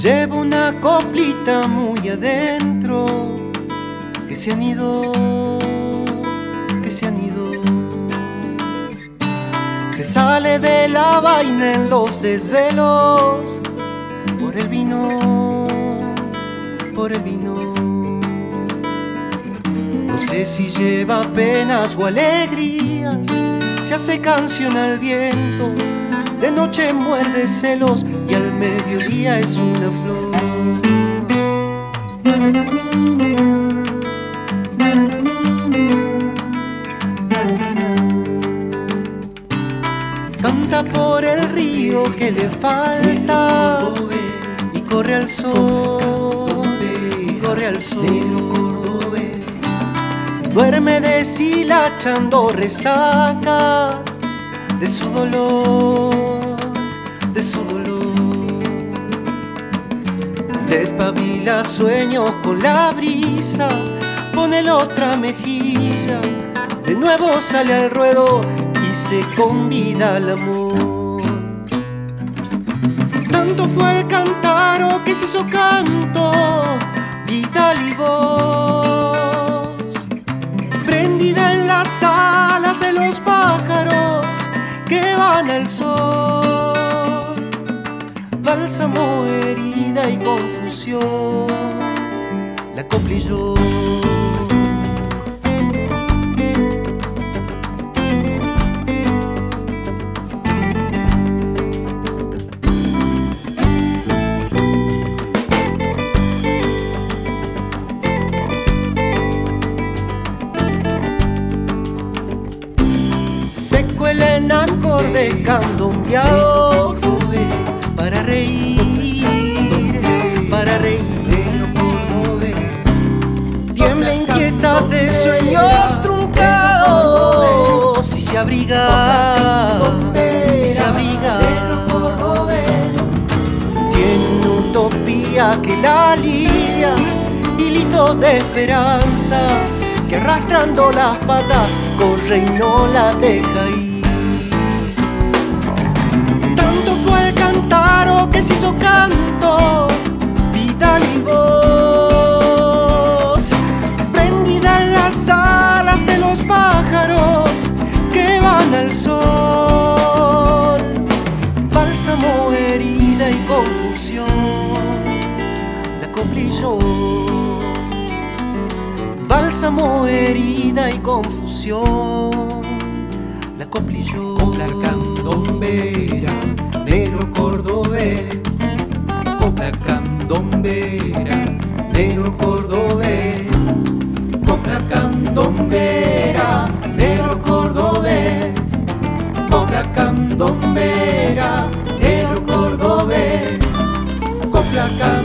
Llevo una coplita muy adentro, que se han ido, que se han ido. Se sale de la vaina en los desvelos, por el vino, por el vino. No sé si lleva penas o alegrías, se hace canción al viento, de noche muerde celos y al mediodía es una flor. Canta por el río que le falta y corre al sol, y corre al sol. Duerme deshilachando resaca de su dolor, de su dolor. Despabila sueños con la brisa, pone la otra mejilla, de nuevo sale al ruedo y se convida al amor. Tanto fue el cántaro que se hizo canto, vidal y voz, prendida en las alas de los pájaros que van al sol. Bálsamo, herida y confusión, la copla y yo. Se cuelen acordes candombeados para reír, para reír. Tiembla inquieta de sueños truncados y se abriga, y se abriga. Tiene una utopía que la lía, hilitos de esperanza que arrastrando las patas corre y no la deja ir. Tanto fue el cántaro que se hizo canto, vidal y voz, prendida en las alas de los pájaros que van al sol. Bálsamo, herida y confusión, la copla y yo. Bálsamo, herida y confusión, la copla y yo. Copla candombera, negro cordobés. Copla candombera, negro cordobés. Copla candombera, negro cordobés. Copla candombera, negro cordobés. Copla candombera.